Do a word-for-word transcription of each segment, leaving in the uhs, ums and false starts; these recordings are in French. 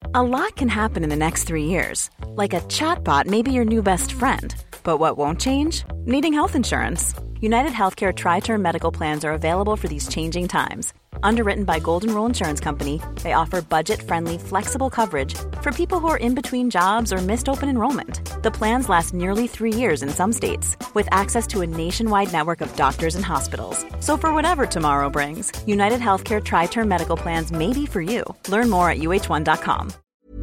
A lot can happen in the next three years. Like a chatbot may be your new best friend. But what won't change? Needing health insurance. United Healthcare Tri-Term Medical Plans are available for these changing times. Underwritten by Golden Rule Insurance Company, they offer budget-friendly, flexible coverage for people who are in between jobs or missed open enrollment. The plans last nearly three years in some states, with access to a nationwide network of doctors and hospitals. So for whatever tomorrow brings, United Healthcare Tri-Term Medical Plans may be for you. Learn more at U H one dot com.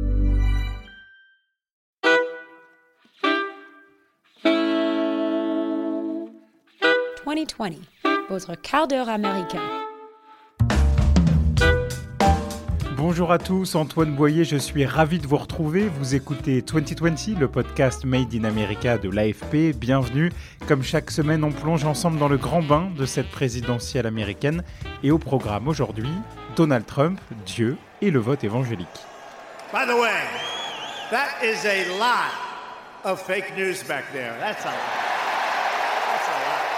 twenty twenty, votre quart d'heure américain. Bonjour à tous, Antoine Boyer, je suis ravi de vous retrouver. Vous écoutez vingt vingt, le podcast Made in America de l'A F P. Bienvenue. Comme chaque semaine, on plonge ensemble dans le grand bain de cette présidentielle américaine. Et au programme aujourd'hui, Donald Trump, Dieu et le vote évangélique. By the way, that is a lot of fake news back there. That's a lot. That's a lot.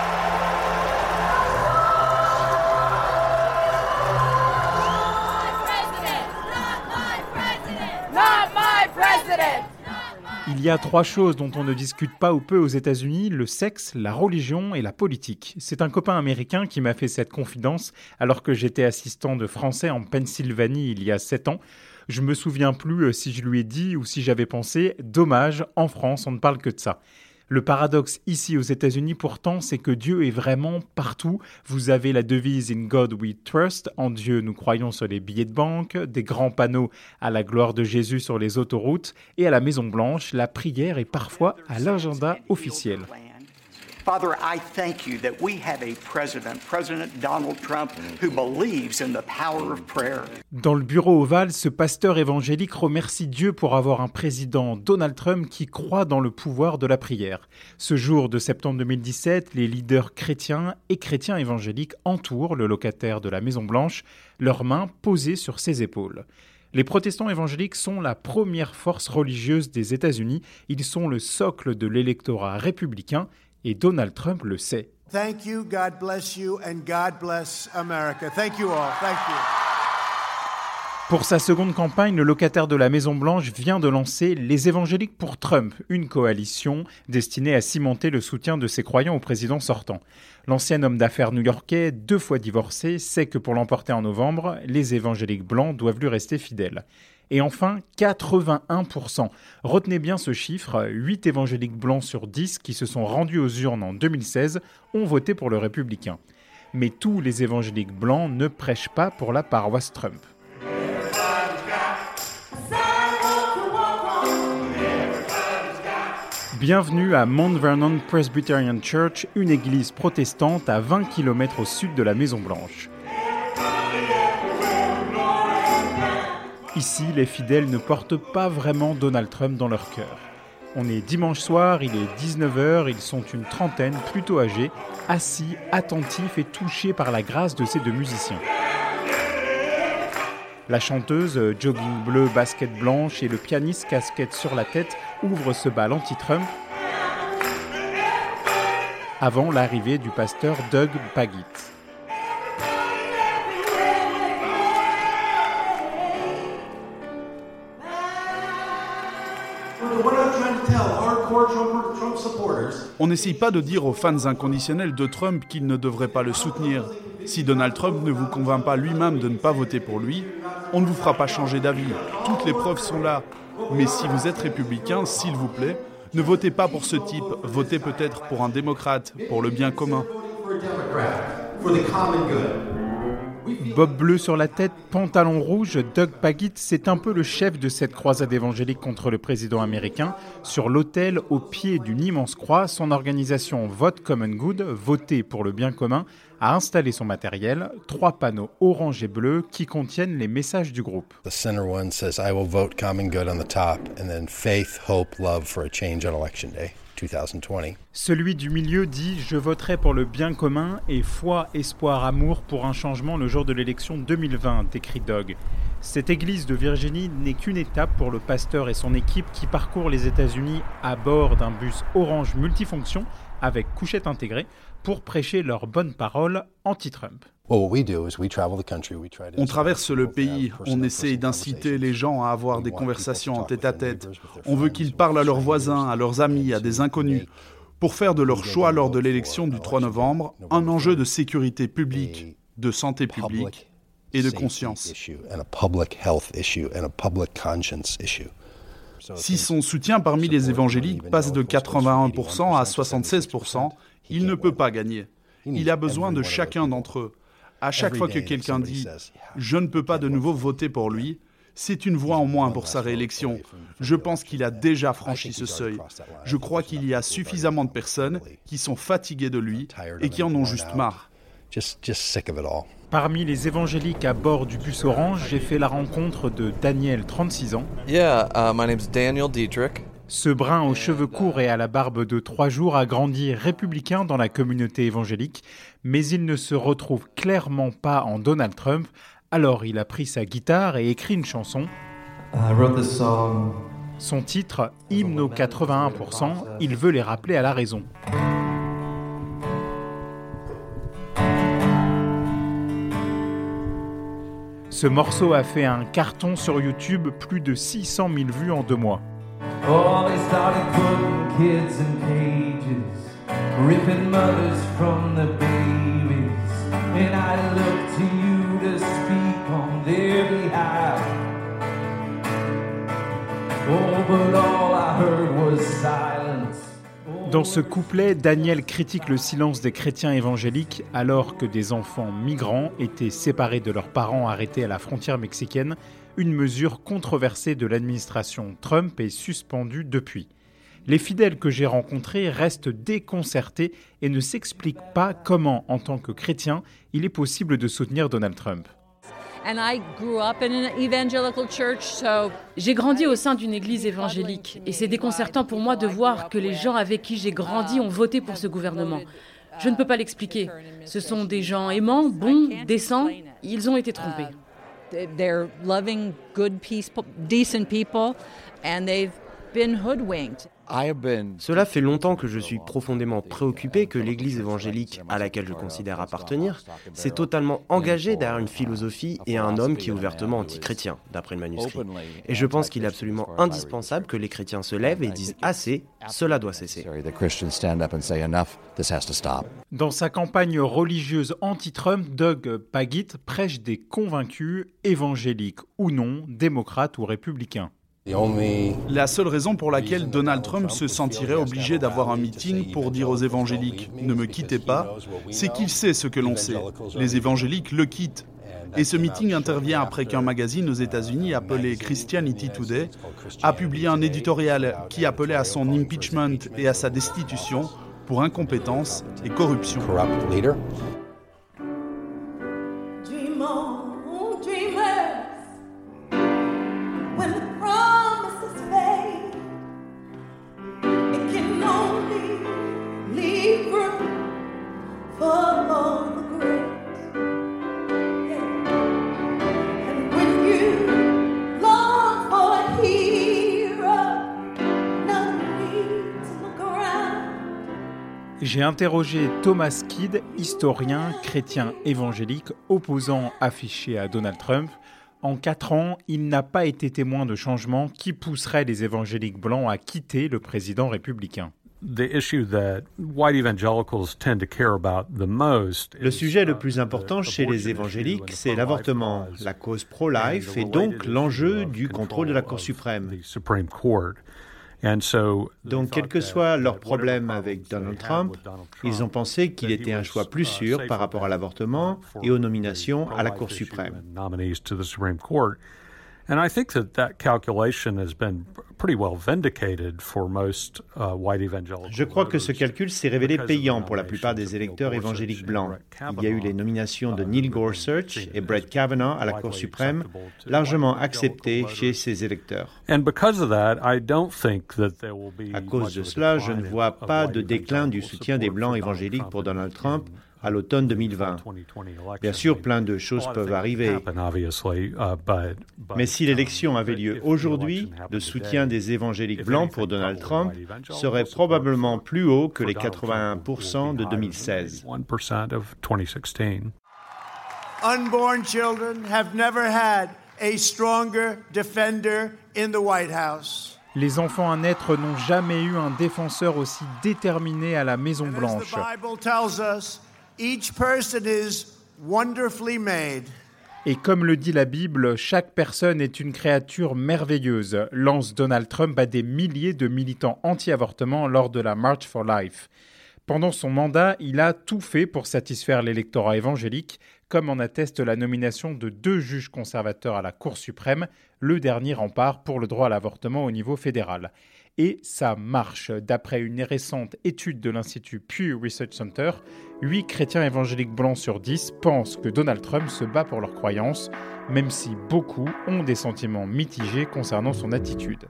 Il y a trois choses dont on ne discute pas ou peu aux États-Unis, le sexe, la religion et la politique. C'est un copain américain qui m'a fait cette confidence alors que j'étais assistant de français en Pennsylvanie il y a sept ans. Je me souviens plus si je lui ai dit ou si j'avais pensé « Dommage, en France, on ne parle que de ça ». Le paradoxe ici aux États-Unis pourtant, c'est que Dieu est vraiment partout. Vous avez la devise « In God we trust », en Dieu nous croyons sur les billets de banque, des grands panneaux à la gloire de Jésus sur les autoroutes, et à la Maison-Blanche, la prière est parfois à l'agenda officiel. Father, I thank you that we have a president, President Donald Trump, who believes in the power of prayer. Dans le bureau ovale, ce pasteur évangélique remercie Dieu pour avoir un président, Donald Trump, qui croit dans le pouvoir de la prière. Ce jour de septembre deux mille dix-sept, les leaders chrétiens et chrétiens évangéliques entourent le locataire de la Maison-Blanche, leurs mains posées sur ses épaules. Les protestants évangéliques sont la première force religieuse des États-Unis. Ils sont le socle de l'électorat républicain. Et Donald Trump le sait. Thank you, God bless you, and God bless America. Thank you all, thank you. Pour sa seconde campagne, le locataire de la Maison-Blanche vient de lancer Les Évangéliques pour Trump, une coalition destinée à cimenter le soutien de ses croyants au président sortant. L'ancien homme d'affaires new-yorkais, deux fois divorcé, sait que pour l'emporter en novembre, les évangéliques blancs doivent lui rester fidèles. Et enfin, quatre-vingt-un pour cent. Retenez bien ce chiffre, huit évangéliques blancs sur dix qui se sont rendus aux urnes en deux mille seize ont voté pour le républicain. Mais tous les évangéliques blancs ne prêchent pas pour la paroisse Trump. Bienvenue à Mount Vernon Presbyterian Church, une église protestante à vingt kilomètres au sud de la Maison-Blanche. Ici, les fidèles ne portent pas vraiment Donald Trump dans leur cœur. On est dimanche soir, il est dix-neuf heures, ils sont une trentaine, plutôt âgés, assis, attentifs et touchés par la grâce de ces deux musiciens. La chanteuse, jogging bleu, basket blanche et le pianiste, casquette sur la tête, ouvrent ce bal anti-Trump avant l'arrivée du pasteur Doug Pagitt. On n'essaye pas de dire aux fans inconditionnels de Trump qu'ils ne devraient pas le soutenir. Si Donald Trump ne vous convainc pas lui-même de ne pas voter pour lui, on ne vous fera pas changer d'avis. Toutes les preuves sont là. Mais si vous êtes républicain, s'il vous plaît, ne votez pas pour ce type. Votez peut-être pour un démocrate, pour le bien commun. Bob bleu sur la tête, pantalon rouge, Doug Pagitt, c'est un peu le chef de cette croisade évangélique contre le président américain. Sur l'autel, au pied d'une immense croix, son organisation Vote Common Good, voter pour le bien commun, a installé son matériel, trois panneaux orange et bleu qui contiennent les messages du groupe. The center one says I will vote common good on the top and then faith, hope, love for a change on election day. vingt vingt. Celui du milieu dit « Je voterai pour le bien commun et foi, espoir, amour pour un changement le jour de l'élection deux mille vingt », décrit Doug. Cette église de Virginie n'est qu'une étape pour le pasteur et son équipe qui parcourent les États-Unis à bord d'un bus orange multifonction avec couchette intégrée pour prêcher leurs bonnes paroles anti-Trump. On traverse le pays, on essaie d'inciter les gens à avoir des conversations en tête-à-tête. On veut qu'ils parlent à leurs voisins, à leurs amis, à des inconnus, pour faire de leur choix lors de l'élection du trois novembre un enjeu de sécurité publique, de santé publique et de conscience. Si son soutien parmi les évangéliques passe de quatre-vingt-un pour cent à soixante-seize pour cent, il ne peut pas gagner. Il a besoin de chacun d'entre eux. À chaque fois que quelqu'un dit « je ne peux pas de nouveau voter pour lui », c'est une voix en moins pour sa réélection. Je pense qu'il a déjà franchi ce seuil. Je crois qu'il y a suffisamment de personnes qui sont fatiguées de lui et qui en ont juste marre. Parmi les évangéliques à bord du bus orange, j'ai fait la rencontre de Daniel, trente-six ans. Yeah, uh, my name's Daniel Dietrich. Ce brun aux cheveux courts et à la barbe de trois jours a grandi républicain dans la communauté évangélique, mais il ne se retrouve clairement pas en Donald Trump. Alors il a pris sa guitare et écrit une chanson. I wrote this song. Son titre, Hymne aux quatre-vingt-un pour cent, il veut les rappeler à la raison. Ce morceau a fait un carton sur YouTube, plus de six cent mille vues en deux mois. Oh, they started putting kids in cages, ripping mothers from the babies, and I look to you to speak on their behalf. Oh, but all I heard was silence. Dans ce couplet, Daniel critique le silence des chrétiens évangéliques alors que des enfants migrants étaient séparés de leurs parents arrêtés à la frontière mexicaine, une mesure controversée de l'administration Trump est suspendue depuis. Les fidèles que j'ai rencontrés restent déconcertés et ne s'expliquent pas comment, en tant que chrétien, il est possible de soutenir Donald Trump. J'ai grandi au sein d'une église évangélique et c'est déconcertant pour moi de voir que les gens avec qui j'ai grandi ont voté pour ce gouvernement. Je ne peux pas l'expliquer. Ce sont des gens aimants, bons, décents. Ils ont été trompés. They're loving, good, peaceful, decent people, and they've been hoodwinked. Cela fait longtemps que je suis profondément préoccupé que l'Église évangélique à laquelle je considère appartenir s'est totalement engagée derrière une philosophie et un homme qui est ouvertement anti-chrétien, d'après le manuscrit. Et je pense qu'il est absolument indispensable que les chrétiens se lèvent et disent « assez, cela doit cesser ». Dans sa campagne religieuse anti-Trump, Doug Pagitt prêche des convaincus, évangéliques ou non, démocrates ou républicains. La seule raison pour laquelle Donald Trump se sentirait obligé d'avoir un meeting pour dire aux évangéliques « ne me quittez pas », c'est qu'il sait ce que l'on sait. Les évangéliques le quittent. Et ce meeting intervient après qu'un magazine aux États-Unis appelé Christianity Today a publié un éditorial qui appelait à son impeachment et à sa destitution pour incompétence et corruption. J'ai interrogé Thomas Kidd, historien, chrétien évangélique, opposant affiché à Donald Trump. En quatre ans, il n'a pas été témoin de changements qui pousseraient les évangéliques blancs à quitter le président républicain. Le sujet le plus important chez les évangéliques, c'est l'avortement, la cause pro-life et donc l'enjeu du contrôle de la Cour suprême. Donc, quel que soit leur problème avec Donald Trump, ils ont pensé qu'il était un choix plus sûr par rapport à l'avortement et aux nominations à la Cour suprême. And I think that that calculation has been pretty well vindicated for most uh, white evangelicals. Je crois que ce calcul s'est révélé payant pour la plupart des électeurs évangéliques blancs. Il y a eu les nominations de Neil Gorsuch et Brett Kavanaugh à la Cour suprême, largement acceptées chez ces électeurs. And because of that, I don't think that there will be. À cause de cela, je ne vois pas de déclin du soutien des blancs évangéliques pour Donald Trump, à l'automne deux mille vingt. Bien sûr, plein de choses peuvent arriver. Mais si l'élection avait lieu aujourd'hui, le soutien des évangéliques blancs pour Donald Trump serait probablement plus haut que les quatre-vingt-un pour cent de deux mille seize. Unborn children have never had a stronger defender in the White House. Les enfants à naître n'ont jamais eu un défenseur aussi déterminé à la Maison-Blanche. Et comme le dit la Bible, chaque personne est une créature merveilleuse, lance Donald Trump à des milliers de militants anti-avortement lors de la March for Life. Pendant son mandat, il a tout fait pour satisfaire l'électorat évangélique, comme en atteste la nomination de deux juges conservateurs à la Cour suprême, le dernier rempart pour le droit à l'avortement au niveau fédéral. Et ça marche. D'après une récente étude de l'Institut Pew Research Center, huit chrétiens évangéliques blancs sur dix pensent que Donald Trump se bat pour leurs croyances, même si beaucoup ont des sentiments mitigés concernant son attitude.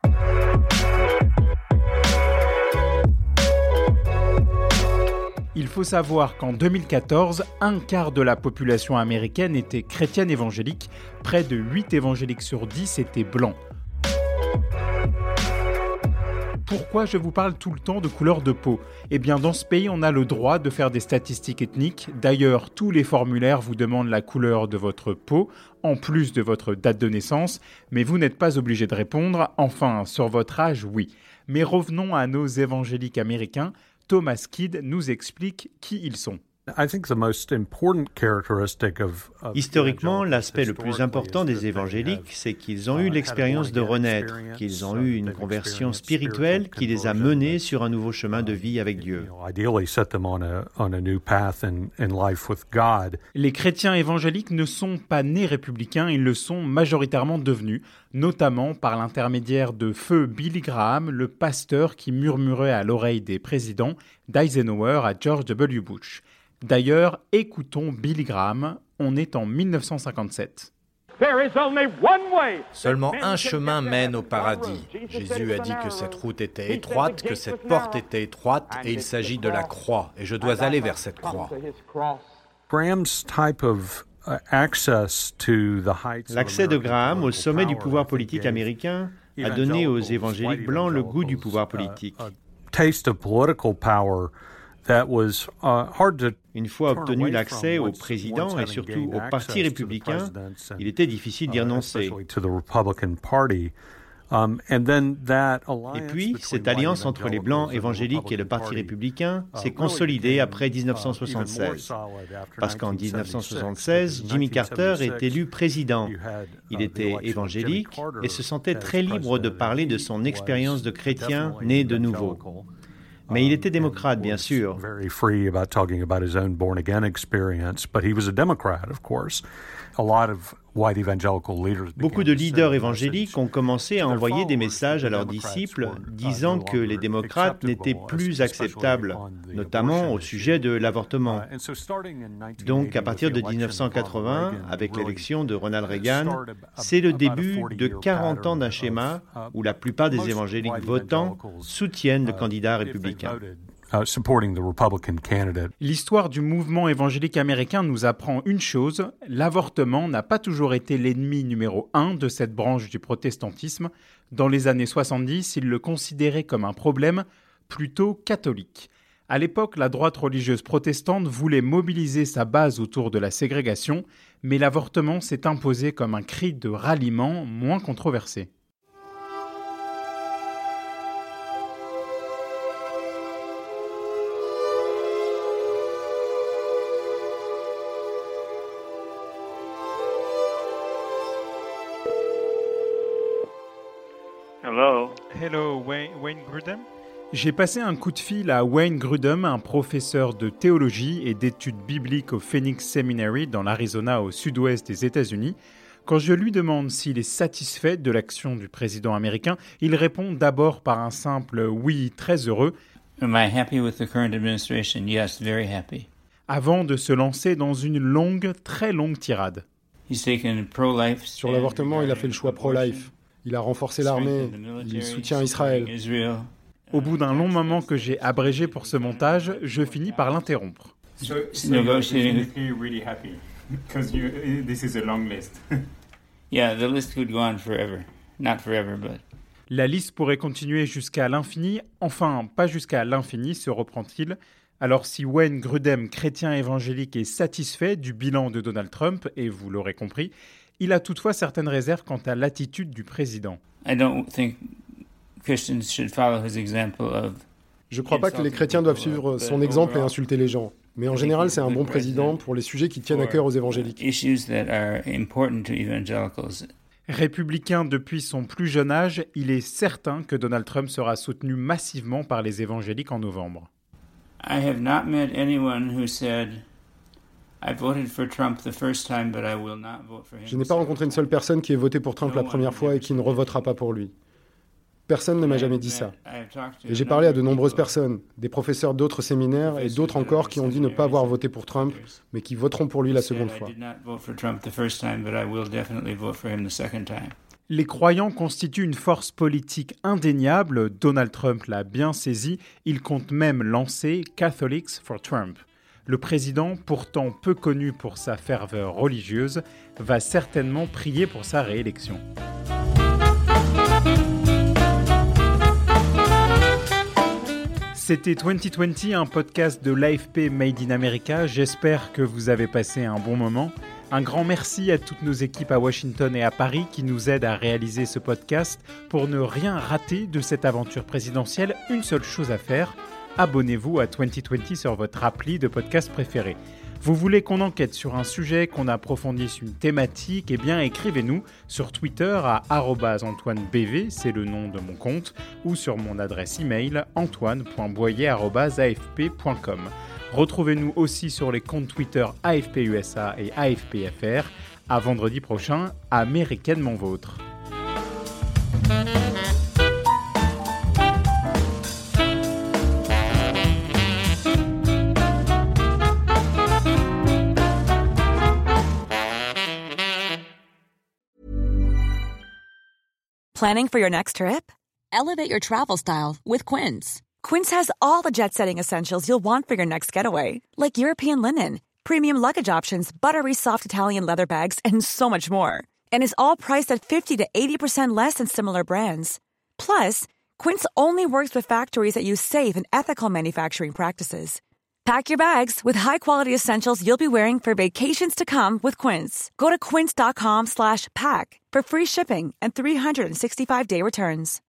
Il faut savoir qu'en deux mille quatorze, un quart de la population américaine était chrétienne évangélique, près de huit évangéliques sur dix étaient blancs. Pourquoi je vous parle tout le temps de couleur de peau ? Eh bien, dans ce pays, on a le droit de faire des statistiques ethniques. D'ailleurs, tous les formulaires vous demandent la couleur de votre peau, en plus de votre date de naissance, mais vous n'êtes pas obligé de répondre. Enfin, sur votre âge, oui. Mais revenons à nos évangéliques américains. Thomas Kidd nous explique qui ils sont. Historiquement, l'aspect le plus important des évangéliques, c'est qu'ils ont eu l'expérience de renaître, qu'ils ont eu une conversion spirituelle qui les a menés sur un nouveau chemin de vie avec Dieu. Les chrétiens évangéliques ne sont pas nés républicains, ils le sont majoritairement devenus, notamment par l'intermédiaire de feu Billy Graham, le pasteur qui murmurait à l'oreille des présidents, d'Eisenhower à George W. Bush. D'ailleurs, écoutons Billy Graham, on est en dix-neuf cent cinquante-sept. Seulement un chemin mène au paradis. Jésus a dit que cette route était étroite, que cette porte était étroite, et il s'agit de la croix, et je dois aller vers cette croix. L'accès de Graham au sommet du pouvoir politique américain a donné aux évangéliques blancs le goût du pouvoir politique. Une fois obtenu l'accès au président et surtout au parti républicain, il était difficile d'y renoncer. Et puis, cette alliance entre les Blancs évangéliques et le Parti républicain s'est consolidée après dix-neuf cent soixante-seize. Parce qu'en dix-neuf cent soixante-seize, Jimmy Carter est élu président. Il était évangélique et se sentait très libre de parler de son expérience de chrétien né de nouveau. Mais il était démocrate, bien sûr. Beaucoup de leaders évangéliques ont commencé à envoyer des messages à leurs disciples disant que les démocrates n'étaient plus acceptables, notamment au sujet de l'avortement. Donc, à partir de dix-neuf cent quatre-vingts, avec l'élection de Ronald Reagan, c'est le début de quarante ans d'un schéma où la plupart des évangéliques votants soutiennent le candidat républicain. L'histoire du mouvement évangélique américain nous apprend une chose, l'avortement n'a pas toujours été l'ennemi numéro un de cette branche du protestantisme. Dans les années soixante-dix, il le considérait comme un problème plutôt catholique. À l'époque, la droite religieuse protestante voulait mobiliser sa base autour de la ségrégation, mais l'avortement s'est imposé comme un cri de ralliement moins controversé. Hello. Hello, Wayne, Wayne Grudem. J'ai passé un coup de fil à Wayne Grudem, un professeur de théologie et d'études bibliques au Phoenix Seminary dans l'Arizona au sud-ouest des États-Unis. Quand je lui demande s'il est satisfait de l'action du président américain, il répond d'abord par un simple « oui, très heureux ». Am I happy with the current administration? Yes, very happy. Avant de se lancer dans une longue, très longue tirade. He's taken pro-life. Sur l'avortement, il a fait le choix pro-life. Il a renforcé l'armée, il soutient Israël. Au bout d'un long moment que j'ai abrégé pour ce montage, je finis par l'interrompre. So, so negotiating. You're really happy because you, this is a long list. Yeah, the list could go on forever. Not forever, but. La liste pourrait continuer jusqu'à l'infini, enfin pas jusqu'à l'infini, se reprend-il. Alors si Wayne Grudem, chrétien évangélique, est satisfait du bilan de Donald Trump, et vous l'aurez compris, il a toutefois certaines réserves quant à l'attitude du président. I don't think Christians should follow his example of. Je ne crois pas que les chrétiens doivent suivre son exemple et insulter les gens. Mais en général, c'est un bon président pour les sujets qui tiennent à cœur aux évangéliques. Républicain depuis son plus jeune âge, il est certain que Donald Trump sera soutenu massivement par les évangéliques en novembre. I have not met anyone who said, I voted for Trump the first time, but I will not vote for him. Je n'ai pas rencontré une seule personne qui ait voté pour Trump la première fois et qui ne revotera pas pour lui. Personne ne m'a jamais dit ça. Et j'ai parlé à de nombreuses personnes, des professeurs d'autres séminaires et d'autres encore qui ont dit ne pas avoir voté pour Trump, mais qui voteront pour lui la seconde fois. Les croyants constituent une force politique indéniable. Donald Trump l'a bien saisi. Il compte même lancer Catholics for Trump. Le président, pourtant peu connu pour sa ferveur religieuse, va certainement prier pour sa réélection. C'était vingt vingt, un podcast de l'A F P Made in America. J'espère que vous avez passé un bon moment. Un grand merci à toutes nos équipes à Washington et à Paris qui nous aident à réaliser ce podcast. Pour ne rien rater de cette aventure présidentielle, une seule chose à faire, abonnez-vous à vingt vingt sur votre appli de podcast préféré. Vous voulez qu'on enquête sur un sujet, qu'on approfondisse une thématique, eh bien écrivez-nous sur Twitter à arobase antoine b v, c'est le nom de mon compte, ou sur mon adresse email antoine point boyer arobase a f p point com. Retrouvez-nous aussi sur les comptes Twitter A F P U S A et A F P F R. À vendredi prochain, américainement vôtre. Planning for your next trip? Elevate your travel style with Quince. Quince has all the jet-setting essentials you'll want for your next getaway, like European linen, premium luggage options, buttery soft Italian leather bags, and so much more. And is all priced at fifty to eighty percent less than similar brands. Plus, Quince only works with factories that use safe and ethical manufacturing practices. Pack your bags with high-quality essentials you'll be wearing for vacations to come with Quince. Go to quince dot com slash pack for free shipping and three sixty-five day returns.